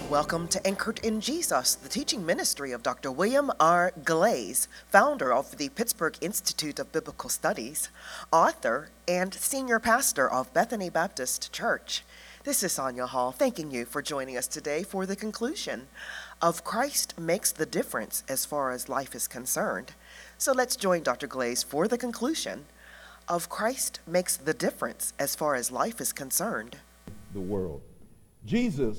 Welcome to Anchored in Jesus, the teaching ministry of Dr. William R. Glaze, founder of the Pittsburgh Institute of Biblical Studies, author, and senior pastor of Bethany Baptist Church. This is Sonia Hall, thanking you for joining us today for the conclusion of Christ Makes the Difference as far as life is concerned. So let's join Dr. Glaze for the conclusion of Christ Makes the Difference as far as life is concerned. The world. Jesus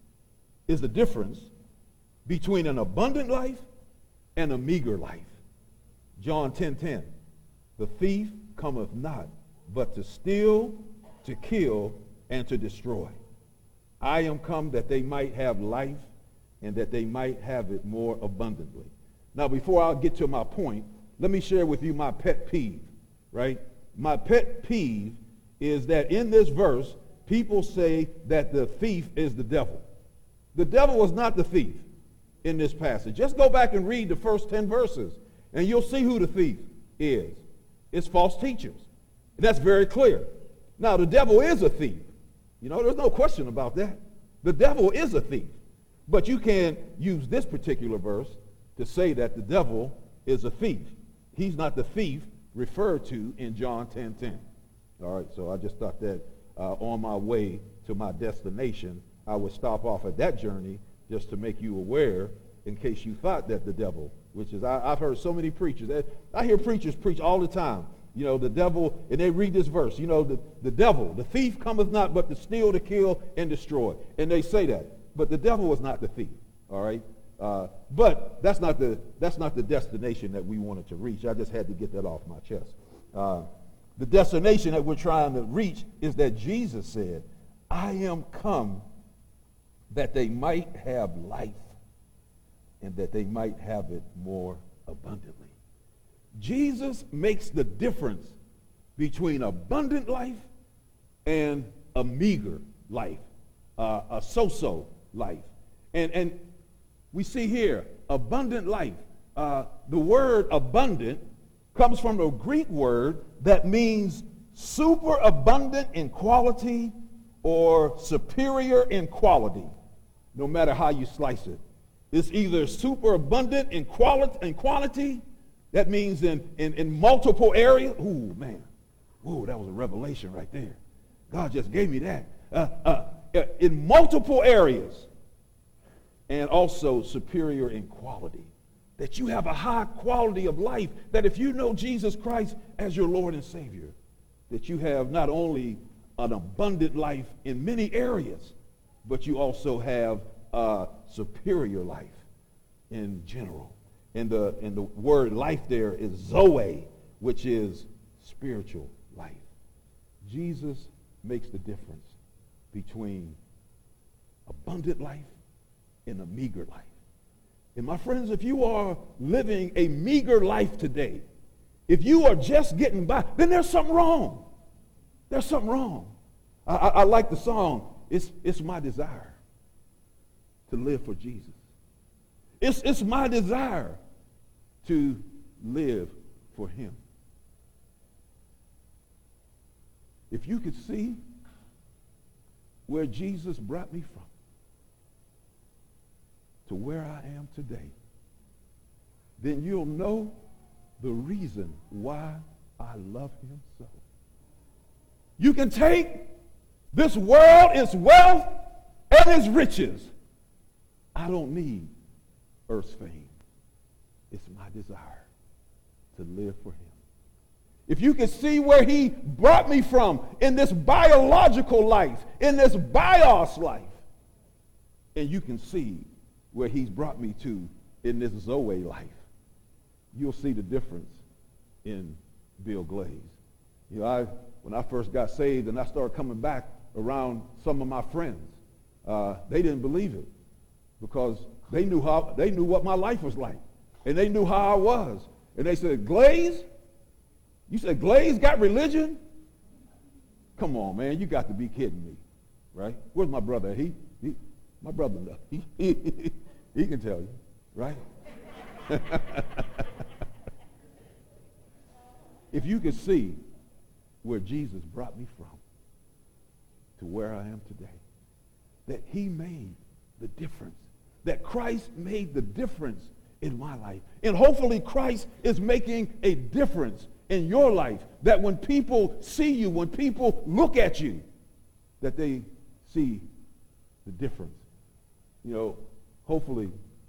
is the difference between an abundant life and a meager life. John 10:10. The thief cometh not, but to steal, to kill, and to destroy. I am come that they might have life and that they might have it more abundantly. Now, before I get to my point, let me share with you my pet peeve, right? My pet peeve is that in this verse, people say that the thief is the devil. The devil was not the thief in this passage. Just go back and read the first 10 verses, and you'll see who the thief is. It's false teachers. That's very clear. Now, the devil is a thief. You know, there's no question about that. The devil is a thief. But you can't use this particular verse to say that the devil is a thief. He's not the thief referred to in John 10:10. All right, so I just thought that on my way to my destination, I would stop off at that journey just to make you aware in case you thought that the devil, which is, I've heard so many preachers. I hear preachers preach all the time. You know, the devil, and they read this verse, you know, the devil, the thief cometh not but to steal, to kill, and destroy. And they say that. But the devil was not the thief, all right? But that's not the destination that we wanted to reach. I just had to get that off my chest. The destination that we're trying to reach is that Jesus said, I am come that they might have life and that they might have it more abundantly. Jesus makes the difference between abundant life and a meager life, a so-so life. And we see here, abundant life. The word abundant comes from the Greek word that means super abundant in quality or superior in quality, no matter how you slice it. It's either super abundant in quantity, that means in multiple areas. Ooh, man. Ooh, that was a revelation right there. God just gave me that. In multiple areas, and also superior in quality. That you have a high quality of life, that if you know Jesus Christ as your Lord and Savior, that you have not only an abundant life in many areas, but you also have a superior life in general. And the word life there is Zoe, which is spiritual life. Jesus makes the difference between abundant life and a meager life. And my friends, if you are living a meager life today, if you are just getting by, then there's something wrong. There's something wrong. I like the song, it's my desire to live for Jesus. It's my desire to live for him. If you could see where Jesus brought me from to where I am today, then you'll know the reason why I love him so. You can take this world, its wealth, and its riches. I don't need earth's fame. It's my desire to live for him. If you could see where he brought me from in this biological life, in this bios life, and you can see where he's brought me to in this Zoe life, you'll see the difference in Bill Glaze. You know, when I first got saved and I started coming back around some of my friends, they didn't believe it because they knew what my life was like, and they knew how I was, and they said, "Glaze, you said Glaze got religion? Come on, man, you got to be kidding me, right?" Where's my brother? My brother, he can tell you, right? If you could see where Jesus brought me from to where I am today, that he made the difference. That Christ made the difference in my life. And hopefully Christ is making a difference in your life. That when people see you, when people look at you, that they see the difference. You know, hopefully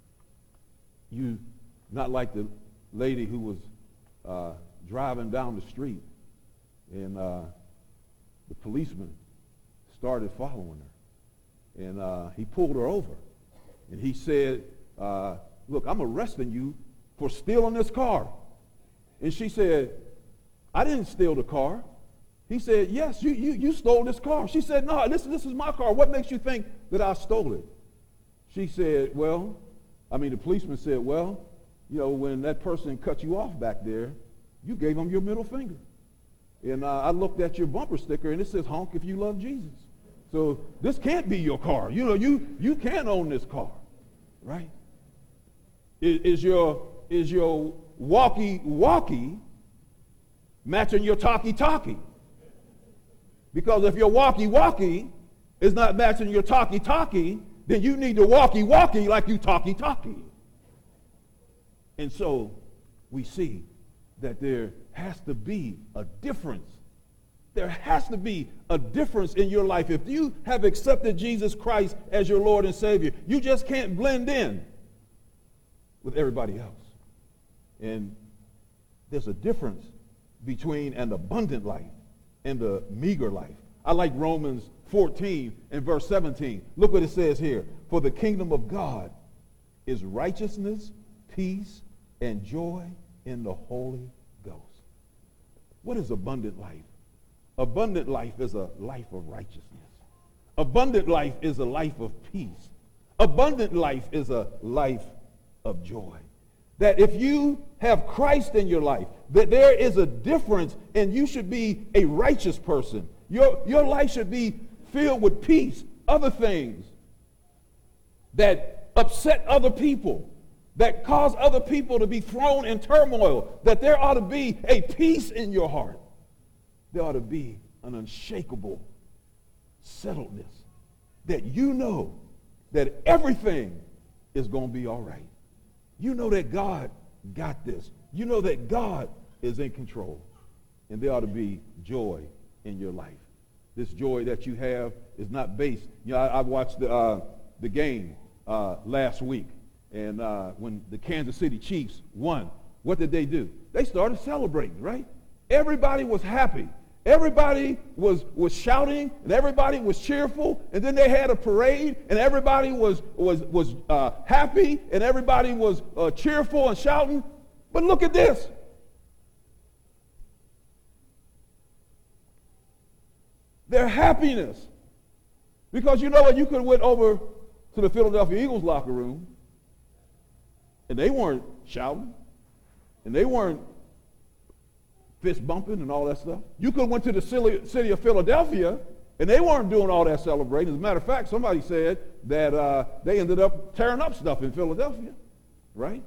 you not like the lady who was driving down the street and the policeman started following her. And he pulled her over. And he said, look, I'm arresting you for stealing this car. And she said, I didn't steal the car. He said, yes, you stole this car. She said, no, this is my car. What makes you think that I stole it? She said, the policeman said, well, you know, when that person cut you off back there, you gave him your middle finger. And I looked at your bumper sticker, and it says, honk if you love Jesus. So this can't be your car. You know, you can't own this car, right? Is your walkie-walkie matching your talkie-talkie? Because if your walkie-walkie is not matching your talkie-talkie, then you need to walkie-walkie like you talkie-talkie. And so we see that there has to be a difference. There has to be a difference in your life. If you have accepted Jesus Christ as your Lord and Savior, you just can't blend in with everybody else. And there's a difference between an abundant life and a meager life. I like Romans 14 and verse 17. Look what it says here. For the kingdom of God is righteousness, peace, and joy in the Holy Ghost. What is abundant life? Abundant life is a life of righteousness. Abundant life is a life of peace. Abundant life is a life of joy. That if you have Christ in your life, that there is a difference, and you should be a righteous person. Your life should be filled with peace, other things that upset other people, that cause other people to be thrown in turmoil, that there ought to be a peace in your heart. There ought to be an unshakable settledness that you know that everything is going to be all right. You know that God got this. You know that God is in control. And there ought to be joy in your life. This joy that you have is not based. You know, I watched the game last week. And when the Kansas City Chiefs won, what did they do? They started celebrating, right? Everybody was happy. Everybody was shouting, and everybody was cheerful, and then they had a parade, and everybody was happy, and everybody was cheerful and shouting. But look at this. Their happiness. Because you know what? You could have went over to the Philadelphia Eagles locker room, and they weren't shouting, and they weren't fist bumping and all that stuff. You could have went to the city of Philadelphia, and they weren't doing all that celebrating. As a matter of fact, somebody said that they ended up tearing up stuff in Philadelphia, right?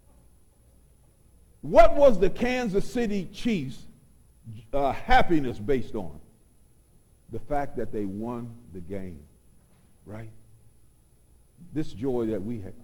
What was the Kansas City Chiefs' happiness based on? The fact that they won the game, right? This joy that we have.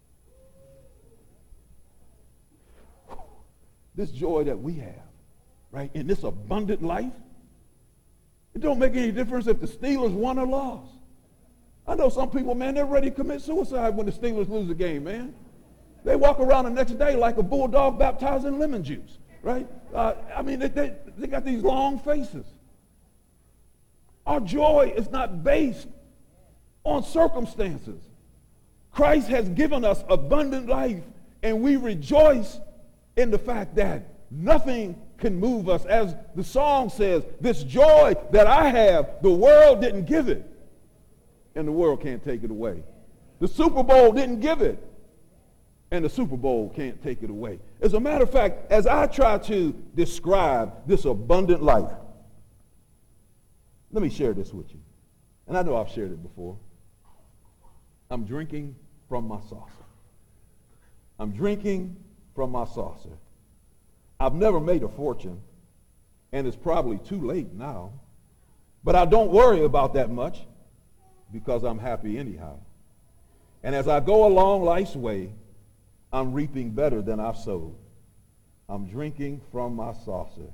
This joy that we have, right, in this abundant life, it don't make any difference if the Steelers won or lost. I know some people, man, they're ready to commit suicide when the Steelers lose a game, man. They walk around the next day like a bulldog baptized in lemon juice, right? They got these long faces. Our joy is not based on circumstances. Christ has given us abundant life, and we rejoice in the fact that nothing can move us. As the song says, this joy that I have, the world didn't give it, and the world can't take it away. The Super Bowl didn't give it, and the Super Bowl can't take it away. As a matter of fact, as I try to describe this abundant life, let me share this with you. And I know I've shared it before. I'm drinking from my saucer. I'm drinking from my saucer. I've never made a fortune, and it's probably too late now. But I don't worry about that much because I'm happy anyhow. And as I go along life's way, I'm reaping better than I've sowed. I'm drinking from my saucer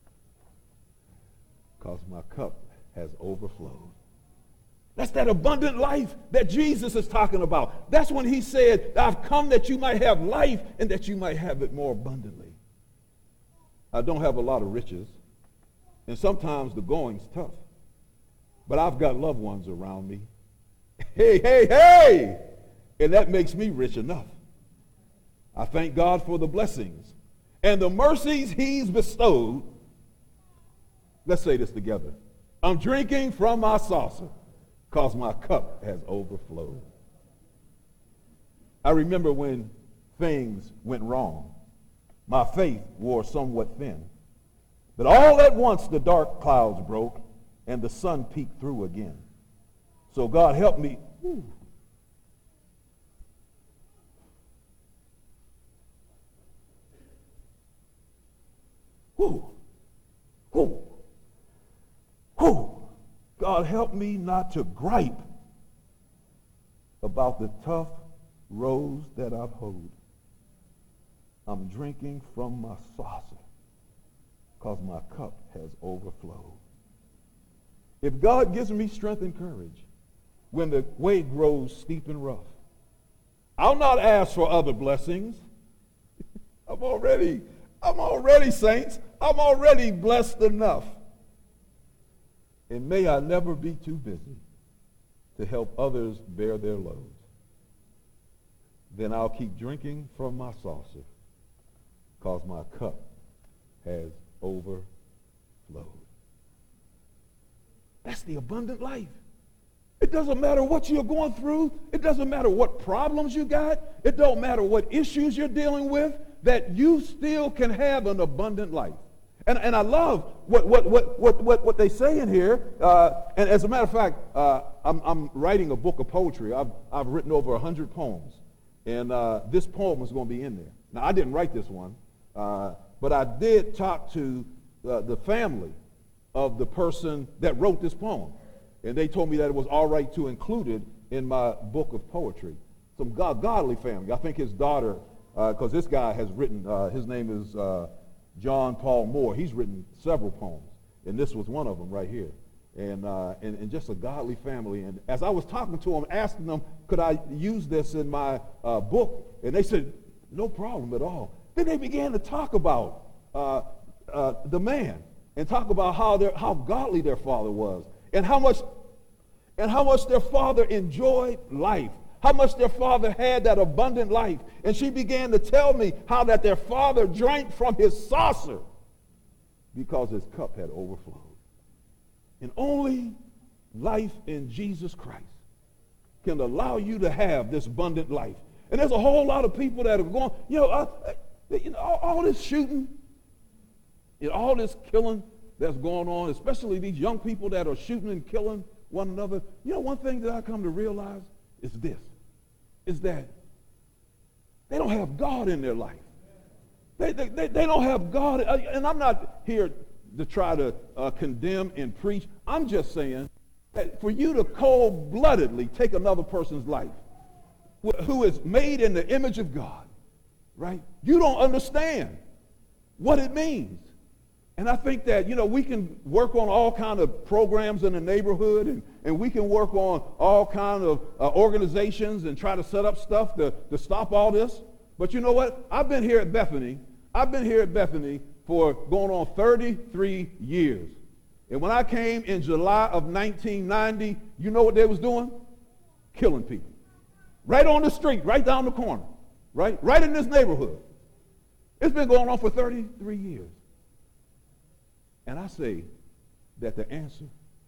because my cup has overflowed. That's that abundant life that Jesus is talking about. That's when he said, I've come that you might have life and that you might have it more abundantly. I don't have a lot of riches, and sometimes the going's tough, but I've got loved ones around me. Hey, hey, hey! And that makes me rich enough. I thank God for the blessings and the mercies he's bestowed. Let's say this together. I'm drinking from my saucer because my cup has overflowed. I remember when things went wrong. My faith wore somewhat thin. But all at once the dark clouds broke and the sun peeked through again. So God help me. Whew. Whew. Whew. Whew. God help me not to gripe about the tough rows that I've hoed. I'm drinking from my saucer because my cup has overflowed. If God gives me strength and courage when the way grows steep and rough, I'll not ask for other blessings. I'm already, saints, I'm already blessed enough. And may I never be too busy to help others bear their loads. Then I'll keep drinking from my saucer because my cup has overflowed. That's the abundant life. It doesn't matter what you're going through. It doesn't matter what problems you got. It don't matter what issues you're dealing with, that you still can have an abundant life. And I love what they say in here. And as a matter of fact, I'm writing a book of poetry. I've written over 100 poems. And this poem is going to be in there. Now, I didn't write this one, but I did talk to the family of the person that wrote this poem. And they told me that it was all right to include it in my book of poetry. Some godly family. I think his daughter, because this guy has written, his name is John Paul Moore. He's written several poems, and this was one of them right here. And just a godly family. And as I was talking to them, asking them, could I use this in my book? And they said, no problem at all. Then they began to talk about the man and talk about how godly their father was and how much their father enjoyed life, how much their father had that abundant life. And she began to tell me how that their father drank from his saucer because his cup had overflowed. And only life in Jesus Christ can allow you to have this abundant life. And there's a whole lot of people that are going, all this shooting, all this killing that's going on, especially these young people that are shooting and killing one another. One thing that I come to realize is this, is that they don't have God in their life. They don't have God. And I'm not here to try to condemn and preach. I'm just saying that for you to cold-bloodedly take another person's life who is made in the image of God, right? You don't understand what it means. And I think that, we can work on all kind of programs in the neighborhood, and we can work on all kind of organizations and try to set up stuff to stop all this. But you know what? I've been here at Bethany for going on 33 years. And when I came in July of 1990, you know what they was doing? Killing people. Right on the street, right down the corner, right in this neighborhood. It's been going on for 33 years. And I say that the answer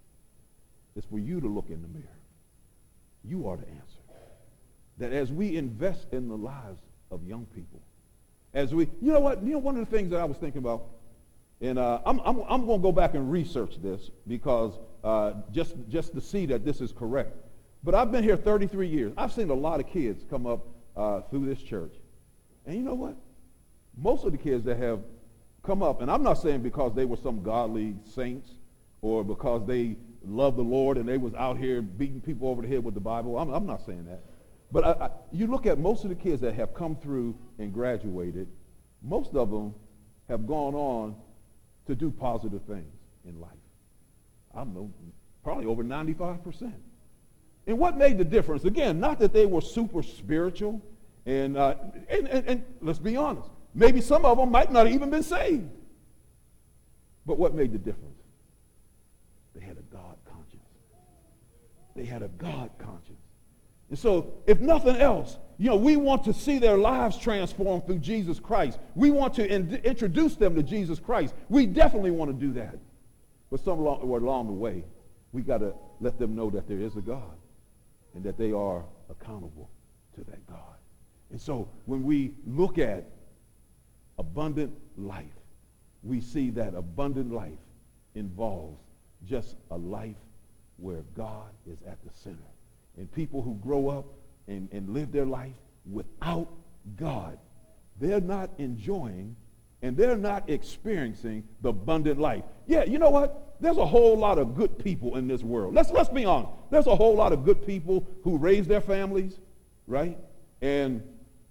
is for you to look in the mirror. You are the answer. That as we invest in the lives of young people, as we, one of the things that I was thinking about, and I'm going to go back and research this because just to see that this is correct. But I've been here 33 years. I've seen a lot of kids come up through this church. And you know what? Most of the kids that have come up, and I'm not saying because they were some godly saints or because they loved the Lord and they was out here beating people over the head with the Bible. I'm not saying that. But you look at most of the kids that have come through and graduated, most of them have gone on to do positive things in life. I don't know, probably over 95%. And what made the difference? Again, not that they were super spiritual, and let's be honest, maybe some of them might not have even been saved. But what made the difference? They had a God conscience. They had a God conscience. And so, if nothing else, we want to see their lives transformed through Jesus Christ. We want to introduce them to Jesus Christ. We definitely want to do that. But somewhere along the way, we got to let them know that there is a God and that they are accountable to that God. And so, when we look at abundant life, we see that abundant life involves just a life where God is at the center. And people who grow up and live their life without God, they're not enjoying and they're not experiencing the abundant life. Yeah, you know what? There's a whole lot of good people in this world. Let's be honest. There's a whole lot of good people who raise their families, right? And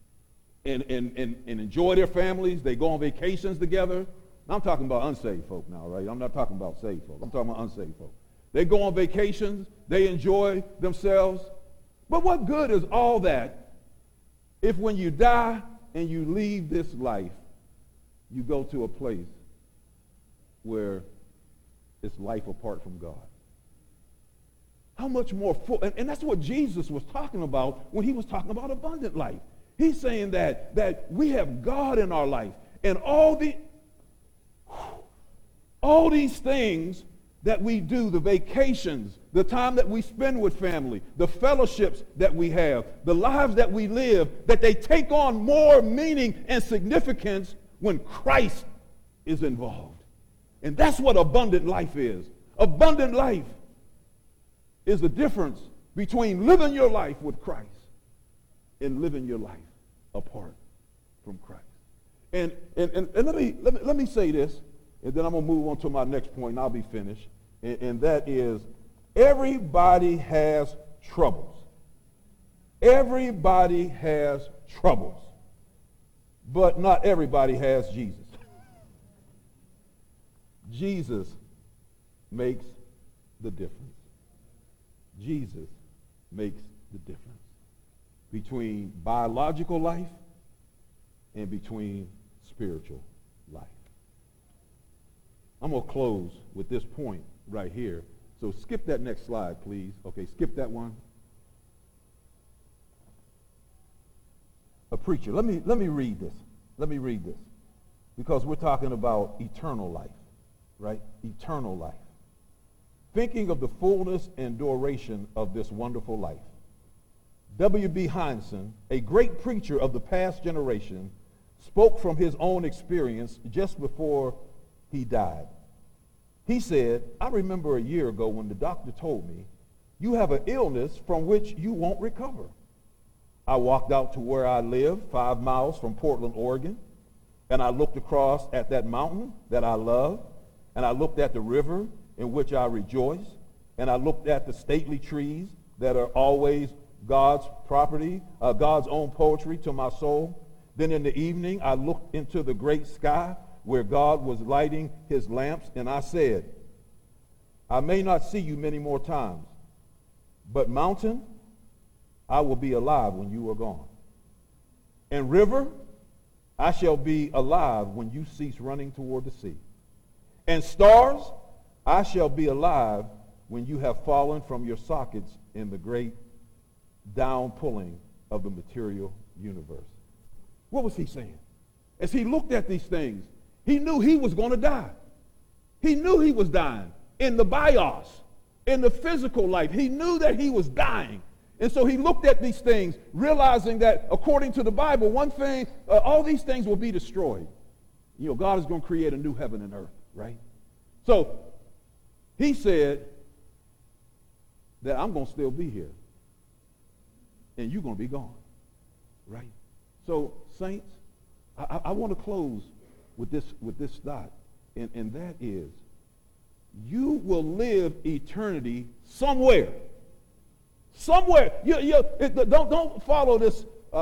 enjoy their families. They go on vacations together. I'm talking about unsaved folk now, right? I'm not talking about saved folk. I'm talking about unsaved folk. They go on vacations. They enjoy themselves. But what good is all that if when you die and you leave this life, you go to a place where it's life apart from God? How much more full? And that's what Jesus was talking about when he was talking about abundant life. He's saying that we have God in our life, and all these things that we do, the vacations, the time that we spend with family, the fellowships that we have, the lives that we live, that they take on more meaning and significance when Christ is involved. And that's what abundant life is. Abundant life is the difference between living your life with Christ and living your life apart from Christ. And let me say this, and then I'm going to move on to my next point, and I'll be finished. And that is, everybody has troubles. Everybody has troubles. But not everybody has Jesus. Jesus makes the difference. Jesus makes the difference between biological life and between spiritual life. I'm going to close with this point right here. So skip that next slide, please. Okay, skip that one. A preacher. Let me read this. Let me read this. Because we're talking about eternal life, right? Eternal life. Thinking of the fullness and duration of this wonderful life, W.B. Hindson, a great preacher of the past generation, spoke from his own experience just before he died. He said, I remember a year ago when the doctor told me, you have an illness from which you won't recover. I walked out to where I live, 5 miles from Portland, Oregon, and I looked across at that mountain that I love, and I looked at the river in which I rejoice, and I looked at the stately trees that are always God's property, God's own poetry to my soul. Then in the evening, I looked into the great sky where God was lighting his lamps, and I said, I may not see you many more times, but mountain, I will be alive when you are gone. And river, I shall be alive when you cease running toward the sea. And stars, I shall be alive when you have fallen from your sockets in the great down-pulling of the material universe. What was he saying? As he looked at these things, he knew he was going to die. He knew he was dying in the bios, in the physical life. He knew that he was dying. And so he looked at these things, realizing that according to the Bible, one thing, all these things will be destroyed. You know, God is going to create a new heaven and earth, right? So he said that I'm going to still be here, and you're going to be gone, right? So, saints, I want to close with this thought, and that is, you will live eternity somewhere Somewhere. Don't follow this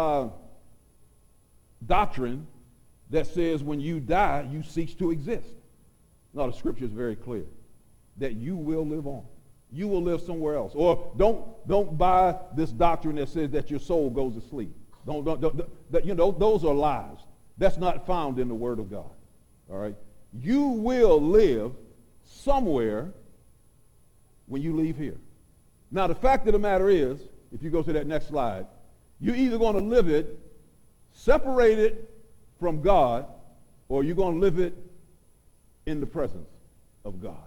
doctrine that says when you die, you cease to exist. No, the scripture is very clear that you will live on. You will live somewhere else. Or don't buy this doctrine that says that your soul goes to sleep. Those are lies. That's not found in the Word of God. All right? You will live somewhere when you leave here. Now, the fact of the matter is, if you go to that next slide, you're either going to live it separated from God, or you're going to live it in the presence of God.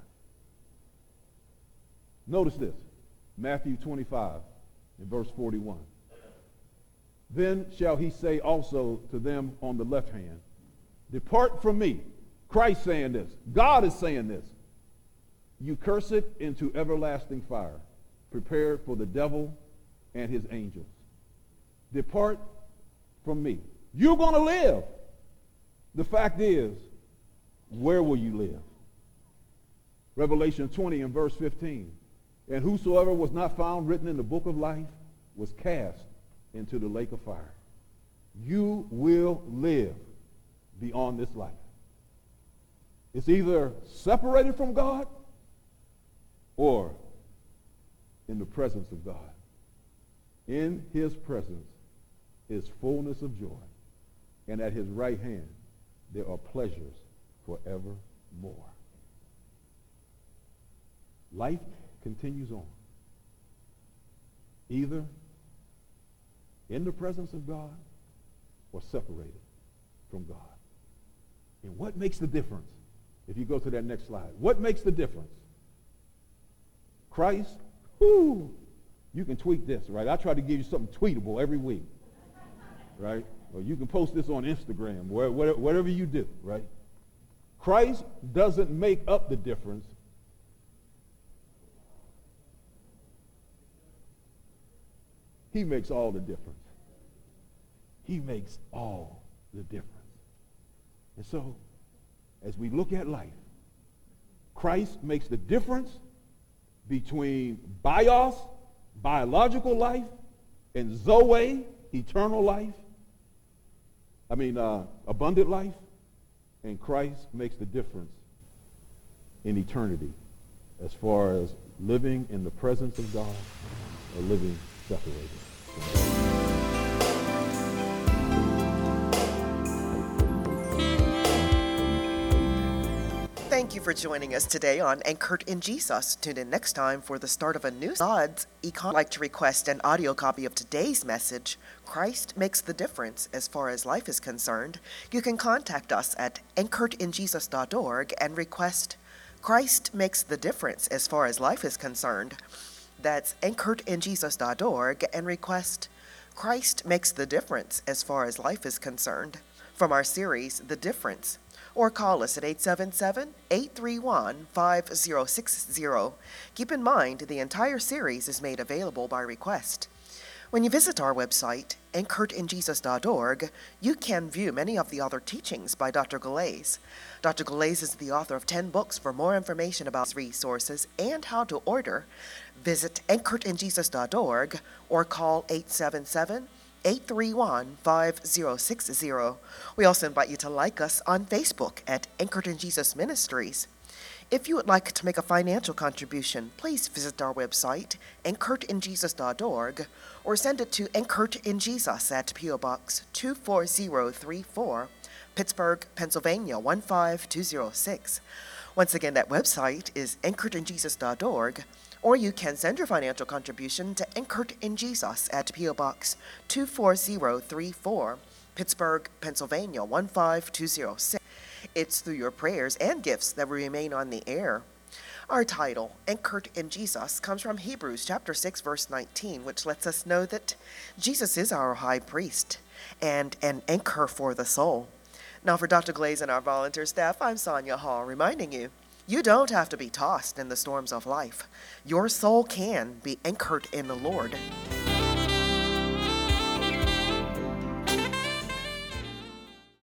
Notice this, Matthew 25 and verse 41. Then shall he say also to them on the left hand, depart from me. Christ saying this. God is saying this. You cursed into everlasting fire, prepared for the devil and his angels. Depart from me. You're going to live. The fact is, where will you live? Revelation 20 and verse 15. And whosoever was not found written in the book of life was cast into the lake of fire. You will live beyond this life. It's either separated from God or in the presence of God. In his presence is fullness of joy, and at his right hand there are pleasures forevermore. Life continues on, either in the presence of God or separated from God. And what makes the difference? If you go to that next slide, what makes the difference? Christ, you can tweet this, right? I try to give you something tweetable every week, right? Or you can post this on Instagram, whatever you do, right? Christ doesn't make up the difference. He makes all the difference. He makes all the difference. And so, as we look at life, Christ makes the difference between bios, biological life, and zoe, eternal life. Abundant life. And Christ makes the difference in eternity as far as living in the presence of God or living separated from God. Thank you for joining us today on Anchored in Jesus. Tune in next time for the start of a new God's econ. Like to request an audio copy of today's message, Christ Makes the Difference as far as life is concerned. You can contact us at anchoredinjesus.org and request Christ Makes the Difference as far as life is concerned. That's anchoredinjesus.org and request Christ Makes the Difference as far as life is concerned from our series, The Difference. Or call us at 877-831-5060. Keep in mind, the entire series is made available by request. When you visit our website, anchoredinjesus.org, you can view many of the other teachings by Dr. Galais. Dr. Galais is the author of 10 books. For more information about resources and how to order, visit anchoredinjesus.org or call 877-831-5060. We also invite you to like us on Facebook at Anchored in Jesus Ministries. If you would like to make a financial contribution, please visit our website, anchoredinjesus.org, or send it to Anchored in Jesus at P.O. Box 24034, Pittsburgh, Pennsylvania 15206. Once again, that website is anchoredinjesus.org, or you can send your financial contribution to Anchored in Jesus at P.O. Box 24034, Pittsburgh, Pennsylvania 15206. It's through your prayers and gifts that we remain on the air. Our title, Anchored in Jesus, comes from Hebrews chapter 6, verse 19, which lets us know that Jesus is our high priest and an anchor for the soul. Now for Dr. Galais and our volunteer staff, I'm Sonia Hall, reminding you, you don't have to be tossed in the storms of life. Your soul can be anchored in the Lord.